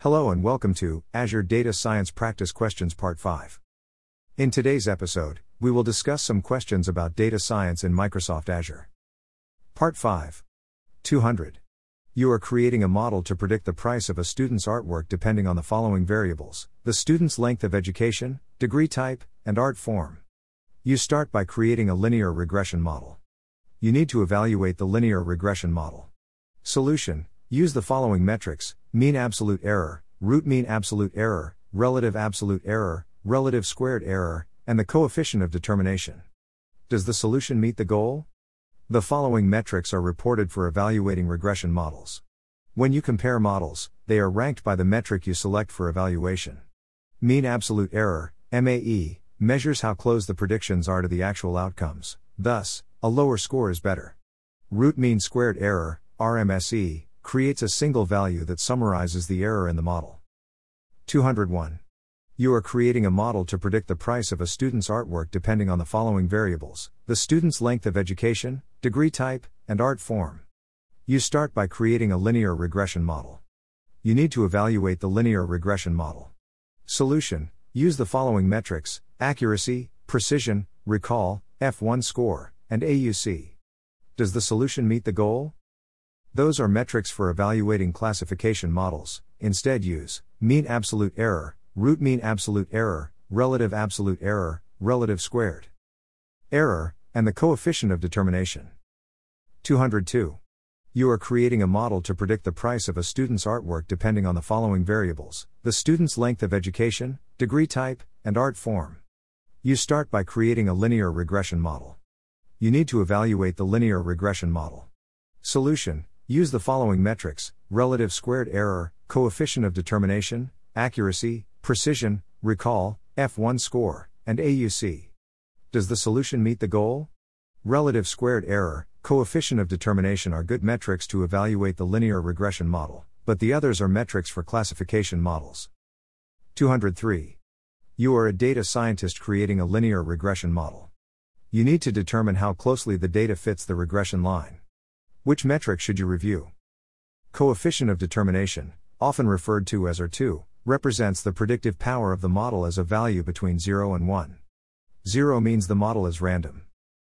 Hello and welcome to Azure Data Science Practice Questions Part 5. In today's episode, we will discuss some questions about data science in Microsoft Azure. Part 5. 200. You are creating a model to predict the price of a student's artwork depending on the following variables: the student's length of education, degree type, and art form. You start by creating a linear regression model. You need to evaluate the linear regression model. Solution: use the following metrics: mean absolute error, root mean absolute error, relative absolute error, relative squared error, and the coefficient of determination. Does the solution meet the goal? The following metrics are reported for evaluating regression models. When you compare models, they are ranked by the metric you select for evaluation. Mean absolute error, MAE, measures how close the predictions are to the actual outcomes, thus, a lower score is better. Root mean squared error, RMSE, creates a single value that summarizes the error in the model. 201. You are creating a model to predict the price of a student's artwork depending on the following variables: the student's length of education, degree type, and art form. You start by creating a linear regression model. You need to evaluate the linear regression model. Solution: use the following metrics: accuracy, precision, recall, F1 score, and AUC. Does the solution meet the goal? Those are metrics for evaluating classification models. Instead use mean absolute error, root mean absolute error, relative absolute error, relative squared error, and the coefficient of determination. 202. You are creating a model to predict the price of a student's artwork depending on the following variables: the student's length of education, degree type, and art form. You start by creating a linear regression model. You need to evaluate the linear regression model. Solution: use the following metrics: relative squared error, coefficient of determination, accuracy, precision, recall, F1 score, and AUC. Does the solution meet the goal? Relative squared error, coefficient of determination are good metrics to evaluate the linear regression model, but the others are metrics for classification models. 203. You are a data scientist creating a linear regression model. You need to determine how closely the data fits the regression line. Which metric should you review? Coefficient of determination, often referred to as R2, represents the predictive power of the model as a value between 0 and 1. 0 means the model is random.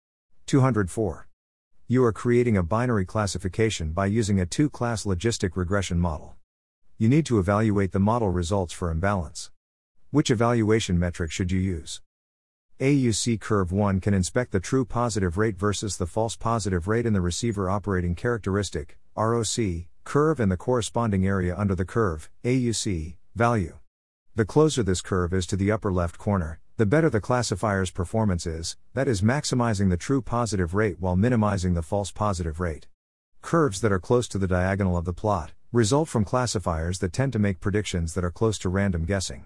204. You are creating a binary classification by using a two-class logistic regression model. You need to evaluate the model results for imbalance. Which evaluation metric should you use? AUC curve 1 can inspect the true positive rate versus the false positive rate in the receiver operating characteristic, ROC, curve and the corresponding area under the curve, AUC, value. The closer this curve is to the upper left corner, the better the classifier's performance is, that is maximizing the true positive rate while minimizing the false positive rate. Curves that are close to the diagonal of the plot result from classifiers that tend to make predictions that are close to random guessing.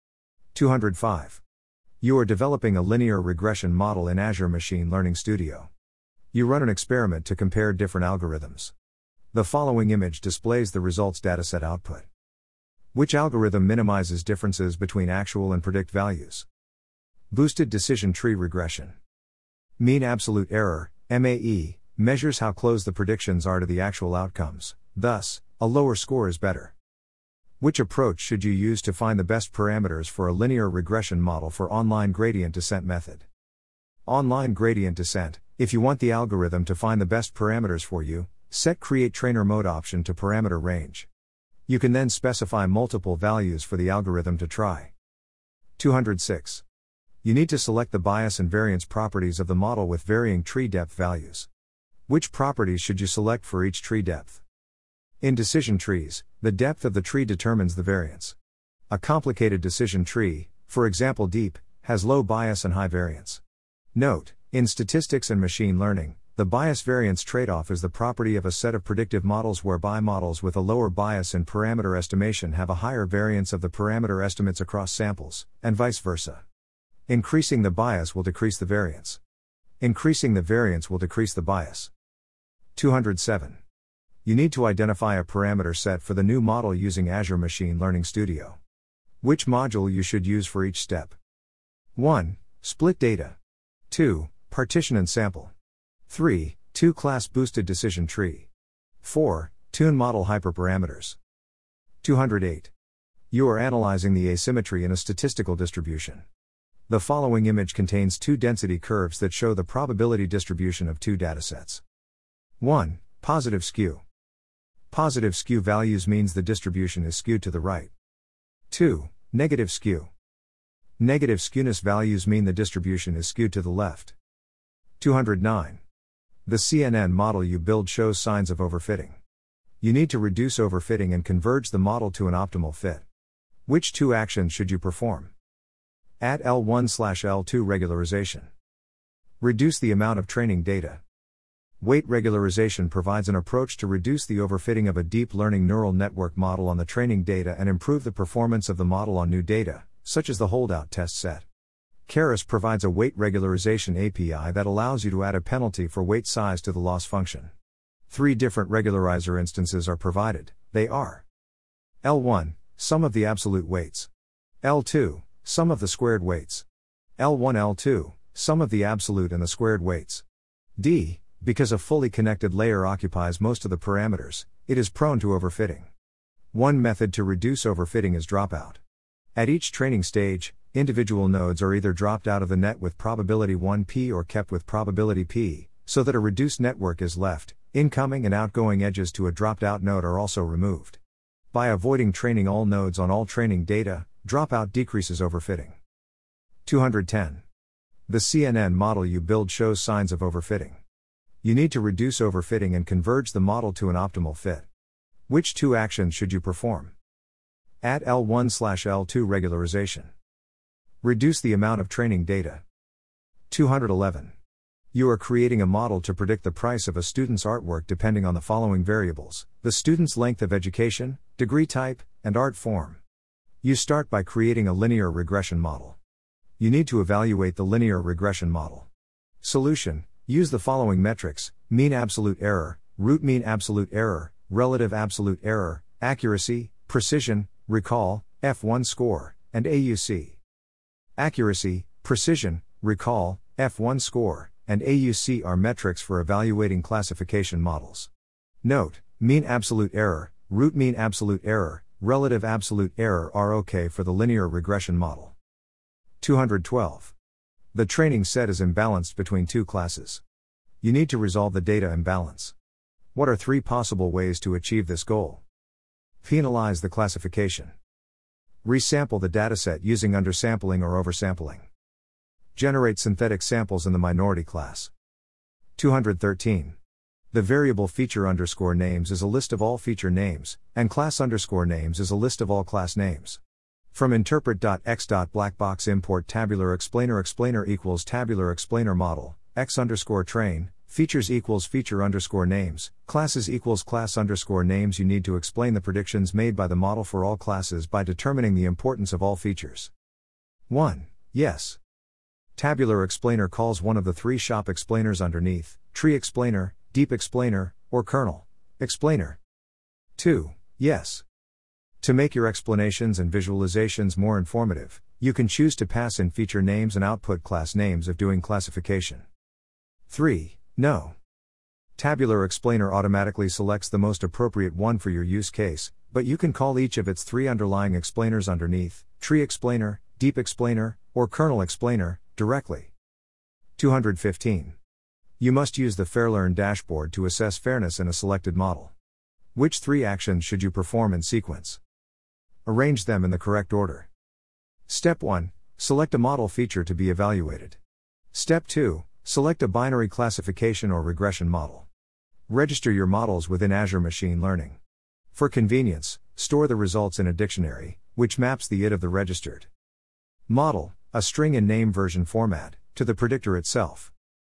205. You are developing a linear regression model in Azure Machine Learning Studio. You run an experiment to compare different algorithms. The following image displays the results dataset output. Which algorithm minimizes differences between actual and predict values? Boosted decision tree regression. Mean absolute error, MAE, measures how close the predictions are to the actual outcomes, thus, a lower score is better. Which approach should you use to find the best parameters for a linear regression model for online gradient descent method? Online gradient descent: if you want the algorithm to find the best parameters for you, set Create Trainer Mode option to parameter range. You can then specify multiple values for the algorithm to try. 206. You need to select the bias and variance properties of the model with varying tree depth values. Which properties should you select for each tree depth? In decision trees, the depth of the tree determines the variance. A complicated decision tree, for example deep, has low bias and high variance. Note, in statistics and machine learning, the bias-variance trade-off is the property of a set of predictive models whereby models with a lower bias in parameter estimation have a higher variance of the parameter estimates across samples, and vice versa. Increasing the bias will decrease the variance. Increasing the variance will decrease the bias. 207. You need to identify a parameter set for the new model using Azure Machine Learning Studio. Which module you should use for each step? 1. Split data. 2. Partition and sample. 3. Two-class boosted decision tree. 4. Tune model hyperparameters. 208. You are analyzing the asymmetry in a statistical distribution. The following image contains two density curves that show the probability distribution of two datasets. 1. Positive skew. Positive skew values means the distribution is skewed to the right. 2. Negative skew. Negative skewness values mean the distribution is skewed to the left. 209. The CNN model you build shows signs of overfitting. You need to reduce overfitting and converge the model to an optimal fit. Which two actions should you perform? Add L1/L2 regularization. Reduce the amount of training data. Weight regularization provides an approach to reduce the overfitting of a deep learning neural network model on the training data and improve the performance of the model on new data, such as the holdout test set. Keras provides a weight regularization API that allows you to add a penalty for weight size to the loss function. 3 different regularizer instances are provided. They are L1, sum of the absolute weights. L2, sum of the squared weights. L1 L2, sum of the absolute and the squared weights. D, because a fully connected layer occupies most of the parameters, it is prone to overfitting. One method to reduce overfitting is dropout. At each training stage, individual nodes are either dropped out of the net with probability 1p or kept with probability p, so that a reduced network is left. Incoming and outgoing edges to a dropped-out node are also removed. By avoiding training all nodes on all training data, dropout decreases overfitting. 210. The CNN model you build shows signs of overfitting. You need to reduce overfitting and converge the model to an optimal fit. Which two actions should you perform? Add L1/L2 regularization. Reduce the amount of training data. 211. You are creating a model to predict the price of a student's artwork depending on the following variables: the student's length of education, degree type, and art form. You start by creating a linear regression model. You need to evaluate the linear regression model. Solution: use the following metrics: mean absolute error, root mean absolute error, relative absolute error, accuracy, precision, recall, F1 score, and AUC. Accuracy, precision, recall, F1 score, and AUC are metrics for evaluating classification models. Note, mean absolute error, root mean absolute error, relative absolute error are okay for the linear regression model. 212. The training set is imbalanced between two classes. You need to resolve the data imbalance. What are 3 possible ways to achieve this goal? Penalize the classification. Resample the dataset using undersampling or oversampling. Generate synthetic samples in the minority class. 213. The variable feature underscore names is a list of all feature names, and class underscore names is a list of all class names. From interpret.x.blackbox import tabular explainer equals tabular explainer model, x underscore train, features equals feature underscore names, classes equals class underscore names. You need to explain the predictions made by the model for all classes by determining the importance of all features. 1. Yes. Tabular explainer calls one of the 3 shop explainers underneath: tree explainer, deep explainer, or kernel explainer. 2. Yes. To make your explanations and visualizations more informative, you can choose to pass in feature names and output class names if doing classification. 3. No. Tabular explainer automatically selects the most appropriate one for your use case, but you can call each of its 3 underlying explainers underneath: tree explainer, deep explainer, or kernel explainer, directly. 215. You must use the FairLearn dashboard to assess fairness in a selected model. Which 3 actions should you perform in sequence? Arrange them in the correct order. Step 1. Select a model feature to be evaluated. Step 2. Select a binary classification or regression model. Register your models within Azure Machine Learning. For convenience, store the results in a dictionary, which maps the id of the registered model, a string in name version format, to the predictor itself.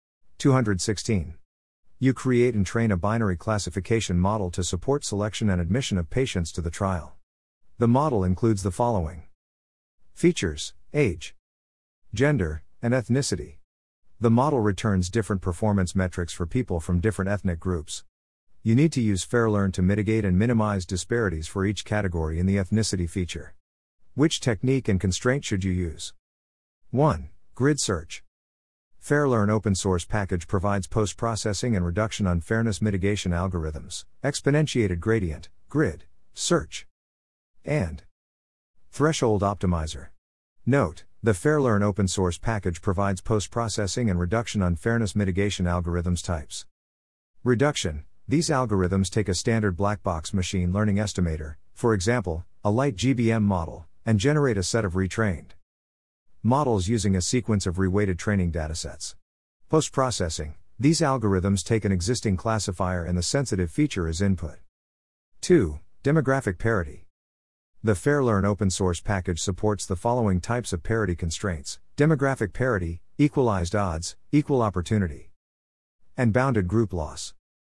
216. You create and train a binary classification model to support selection and admission of patients to the trial. The model includes the following: features, age, gender, and ethnicity. The model returns different performance metrics for people from different ethnic groups. You need to use FairLearn to mitigate and minimize disparities for each category in the ethnicity feature. Which technique and constraint should you use? 1. Grid search. FairLearn open source package provides post-processing and reduction unfairness mitigation algorithms, exponentiated gradient, grid, search, and Threshold Optimizer. Note, the Fairlearn open source package provides post-processing and reduction unfairness mitigation algorithms types. Reduction. These algorithms take a standard black box machine learning estimator, for example, a light GBM model, and generate a set of retrained models using a sequence of reweighted training datasets. Post-processing. These algorithms take an existing classifier and the sensitive feature as input. 2. Demographic parity. The Fairlearn open source package supports the following types of parity constraints: demographic parity, equalized odds, equal opportunity, and bounded group loss.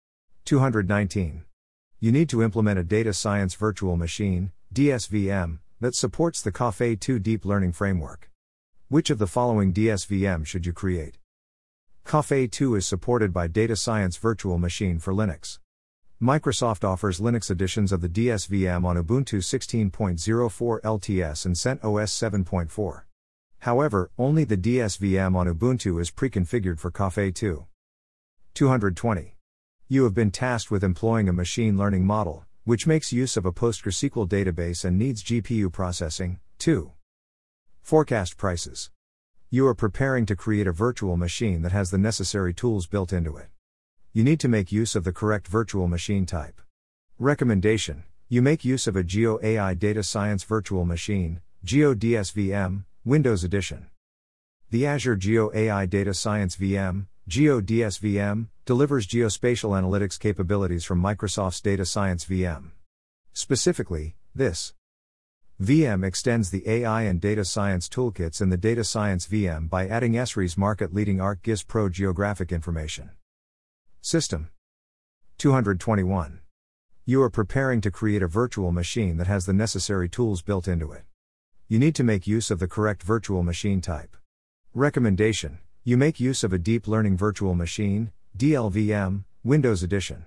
219. You need to implement a data science virtual machine, DSVM, that supports the Caffe2 deep learning framework. Which of the following DSVM should you create? Caffe2 is supported by Data Science Virtual Machine for Linux. Microsoft offers Linux editions of the DSVM on Ubuntu 16.04 LTS and CentOS 7.4. However, only the DSVM on Ubuntu is pre-configured for Caffe2. 220. You have been tasked with employing a machine learning model, which makes use of a PostgreSQL database and needs GPU processing. 2. Forecast prices. You are preparing to create a virtual machine that has the necessary tools built into it. You need to make use of the correct virtual machine type. Recommendation: you make use of a GeoAI Data Science Virtual Machine, GeoDSVM, Windows Edition. The Azure GeoAI Data Science VM, GeoDSVM, delivers geospatial analytics capabilities from Microsoft's Data Science VM. Specifically, this VM extends the AI and data science toolkits in the Data Science VM by adding Esri's market-leading ArcGIS Pro geographic information system. 221. You are preparing to create a virtual machine that has the necessary tools built into it. You need to make use of the correct virtual machine type. Recommendation: you make use of a deep learning virtual machine, DLVM, Windows Edition.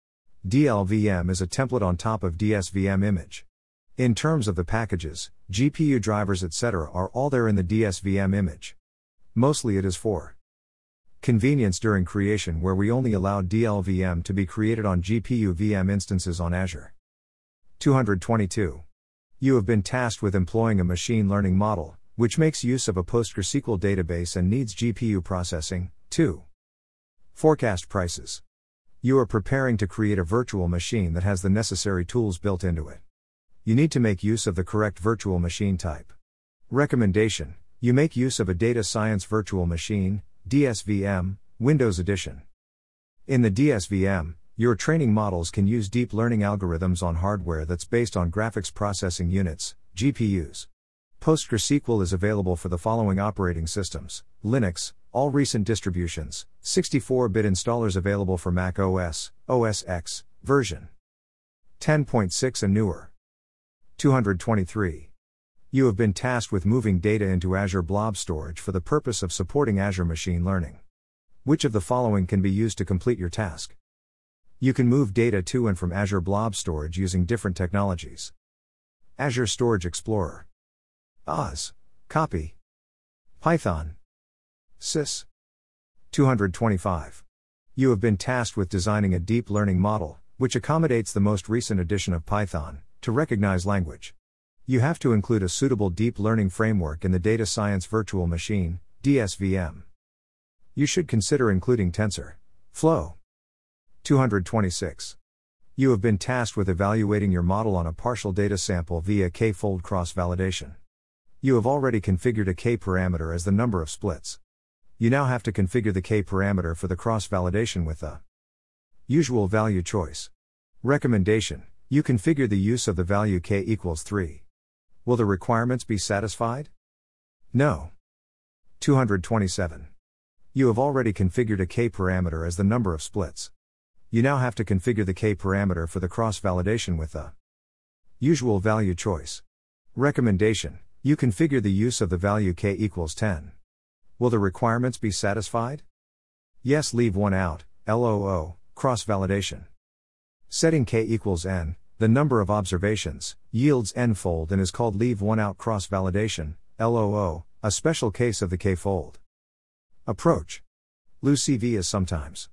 DLVM is a template on top of DSVM image. In terms of the packages, GPU drivers etc. are all there in the DSVM image. Mostly it is for convenience during creation, where we only allow DLVM to be created on GPU VM instances on Azure. 222. You have been tasked with employing a machine learning model, which makes use of a PostgreSQL database and needs GPU processing. 2. Forecast prices. You are preparing to create a virtual machine that has the necessary tools built into it. You need to make use of the correct virtual machine type. Recommendation: you make use of a Data Science Virtual Machine, DSVM, Windows Edition. In the DSVM, your training models can use deep learning algorithms on hardware that's based on graphics processing units, GPUs. PostgreSQL is available for the following operating systems: Linux, all recent distributions, 64-bit installers available for Mac OS, OS X, version 10.6 and newer. 223. You have been tasked with moving data into Azure Blob Storage for the purpose of supporting Azure Machine Learning. Which of the following can be used to complete your task? You can move data to and from Azure Blob Storage using different technologies. Azure Storage Explorer, Oz, Copy, Python, Sys. 225. You have been tasked with designing a deep learning model, which accommodates the most recent edition of Python, to recognize language. You have to include a suitable deep learning framework in the Data Science Virtual Machine, DSVM. You should consider including TensorFlow. 226. You have been tasked with evaluating your model on a partial data sample via k-fold cross-validation. You have already configured a k-parameter as the number of splits. You now have to configure the k-parameter for the cross-validation with the usual value choice. Recommendation: you configure the use of the value k equals 3. Will the requirements be satisfied? No. 227. You have already configured a k-parameter as the number of splits. You now have to configure the k-parameter for the cross-validation with the usual value choice. Recommendation: you configure the use of the value k equals 10. Will the requirements be satisfied? Yes, leave one out, LOO, cross-validation. Setting k equals n, the number of observations, yields n-fold and is called leave one out cross-validation, LOO, a special case of the k-fold approach. LUCV is sometimes.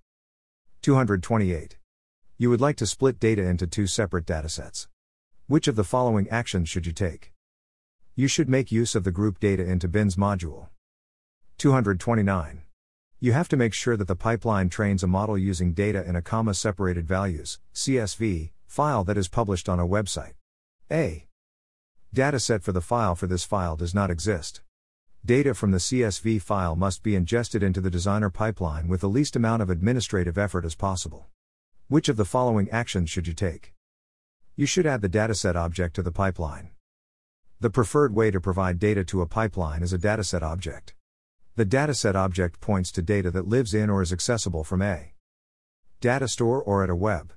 228. You would like to split data into two separate datasets. Which of the following actions should you take? You should make use of the Group Data into Bins module. 229. You have to make sure that the pipeline trains a model using data in a comma-separated values, CSV, file that is published on a website. A dataset for the file for this file does not exist. Data from the CSV file must be ingested into the designer pipeline with the least amount of administrative effort as possible. Which of the following actions should you take? You should add the dataset object to the pipeline. The preferred way to provide data to a pipeline is a dataset object. The dataset object points to data that lives in or is accessible from a data store or at a web.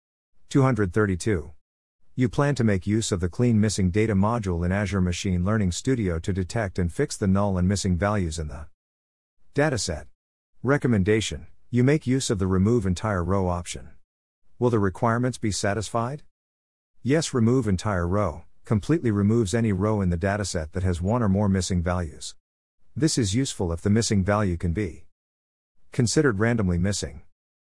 232. You plan to make use of the Clean Missing Data module in Azure Machine Learning Studio to detect and fix the null and missing values in the dataset. Recommendation: you make use of the Remove Entire Row option. Will the requirements be satisfied? Yes. Remove Entire Row completely removes any row in the dataset that has one or more missing values. This is useful if the missing value can be considered randomly missing.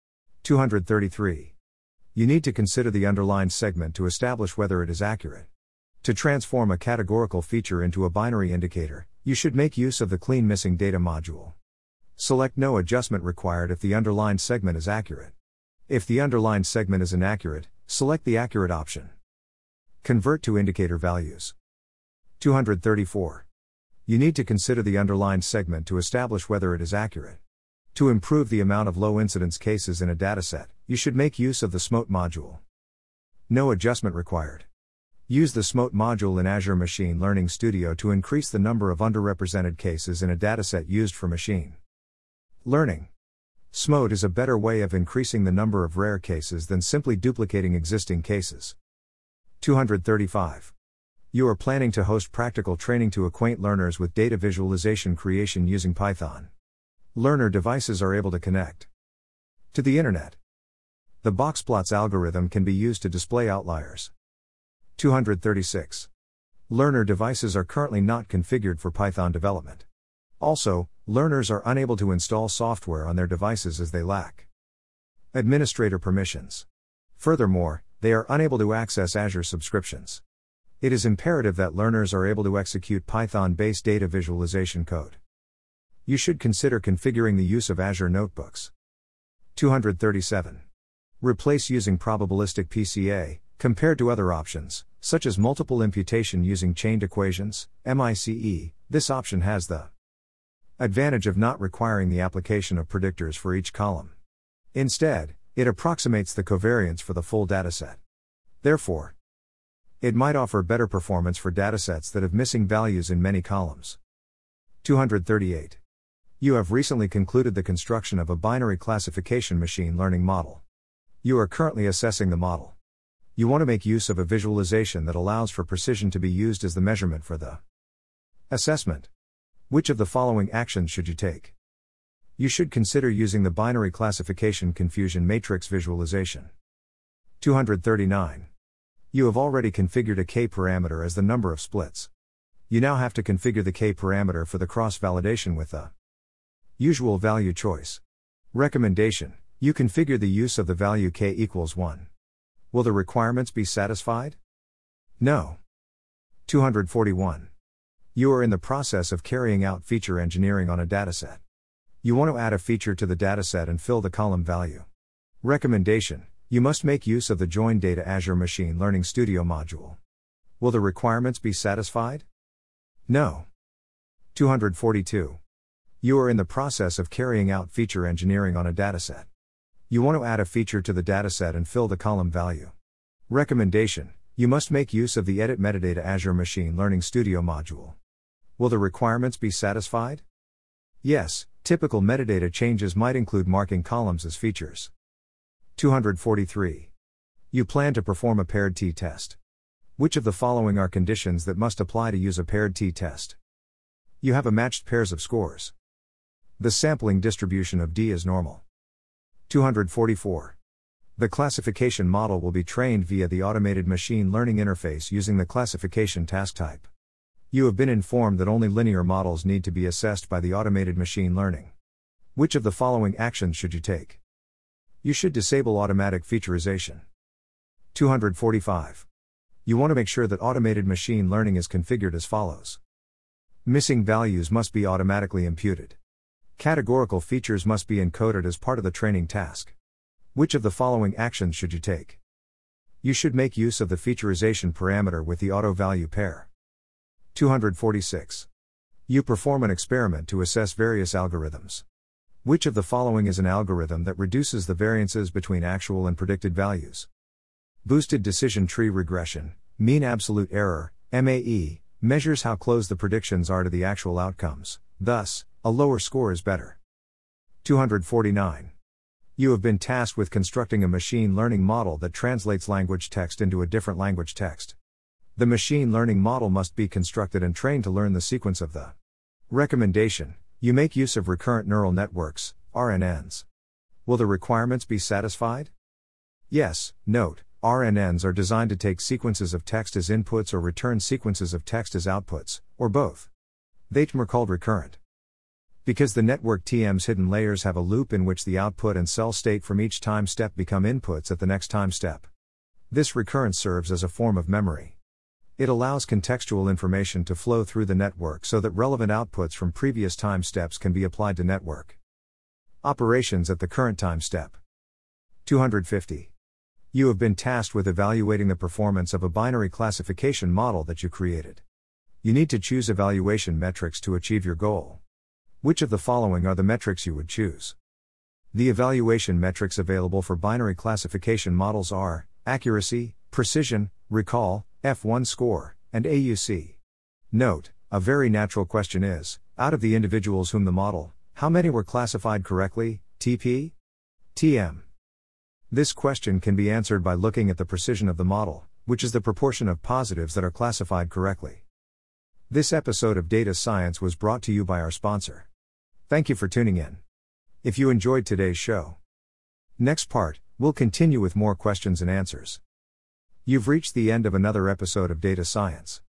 233. You need to consider the underlined segment to establish whether it is accurate. To transform a categorical feature into a binary indicator, you should make use of the Clean Missing Data module. Select No Adjustment Required if the underlined segment is accurate. If the underlined segment is inaccurate, select the Accurate option. Convert to indicator values. 234. You need to consider the underlined segment to establish whether it is accurate. To improve the amount of low incidence cases in a dataset, you should make use of the SMOTE module. No adjustment required. Use the SMOTE module in Azure Machine Learning Studio to increase the number of underrepresented cases in a dataset used for machine learning. SMOTE is a better way of increasing the number of rare cases than simply duplicating existing cases. 235. You are planning to host practical training to acquaint learners with data visualization creation using Python. Learner devices are able to connect to the internet. The boxplots algorithm can be used to display outliers. 236. Learner devices are currently not configured for Python development. Also, learners are unable to install software on their devices as they lack administrator permissions. Furthermore, they are unable to access Azure subscriptions. It is imperative that learners are able to execute Python-based data visualization code. You should consider configuring the use of Azure Notebooks. 237. Replace using probabilistic PCA, compared to other options, such as multiple imputation using chained equations, MICE. This option has the advantage of not requiring the application of predictors for each column. Instead, it approximates the covariance for the full dataset. Therefore, it might offer better performance for datasets that have missing values in many columns. 238. You have recently concluded the construction of a binary classification machine learning model. You are currently assessing the model. You want to make use of a visualization that allows for precision to be used as the measurement for the assessment. Which of the following actions should you take? You should consider using the binary classification confusion matrix visualization. 239. You have already configured a K parameter as the number of splits. You now have to configure the K parameter for the cross-validation with the usual value choice. Recommendation: you configure the use of the value K equals 1. Will the requirements be satisfied? No. 241. You are in the process of carrying out feature engineering on a dataset. You want to add a feature to the dataset and fill the column value. Recommendation: you must make use of the Join Data Azure Machine Learning Studio module. Will the requirements be satisfied? No. 242. You are in the process of carrying out feature engineering on a dataset. You want to add a feature to the dataset and fill the column value. Recommendation: you must make use of the Edit Metadata Azure Machine Learning Studio module. Will the requirements be satisfied? Yes. Typical metadata changes might include marking columns as features. 243. You plan to perform a paired t-test. Which of the following are conditions that must apply to use a paired t-test? You have a matched pairs of scores. The sampling distribution of D is normal. 244. The classification model will be trained via the automated machine learning interface using the classification task type. You have been informed that only linear models need to be assessed by the automated machine learning. Which of the following actions should you take? You should disable automatic featurization. 245. You want to make sure that automated machine learning is configured as follows. Missing values must be automatically imputed. Categorical features must be encoded as part of the training task. Which of the following actions should you take? You should make use of the featurization parameter with the auto value pair. 246. You perform an experiment to assess various algorithms. Which of the following is an algorithm that reduces the variances between actual and predicted values? Boosted decision tree regression, mean absolute error, MAE, measures how close the predictions are to the actual outcomes, thus, a lower score is better. 249. You have been tasked with constructing a machine learning model that translates language text into a different language text. The machine learning model must be constructed and trained to learn the sequence of the recommendation. You make use of recurrent neural networks, RNNs. Will the requirements be satisfied? Yes. Note, RNNs are designed to take sequences of text as inputs or return sequences of text as outputs, or both. They are called recurrent. Because the network TM's hidden layers have a loop in which the output and cell state from each time step become inputs at the next time step. This recurrence serves as a form of memory. It allows contextual information to flow through the network so that relevant outputs from previous time steps can be applied to network operations at the current time step. 250. You have been tasked with evaluating the performance of a binary classification model that you created. You need to choose evaluation metrics to achieve your goal. Which of the following are the metrics you would choose? The evaluation metrics available for binary classification models are accuracy, precision, recall, F1 score, and AUC. Note, a very natural question is, out of the individuals whom the model, how many were classified correctly, TP? TM. This question can be answered by looking at the precision of the model, which is the proportion of positives that are classified correctly. This episode of Data Science was brought to you by our sponsor. Thank you for tuning in. If you enjoyed today's show, next part, we'll continue with more questions and answers. You've reached the end of another episode of Data Science.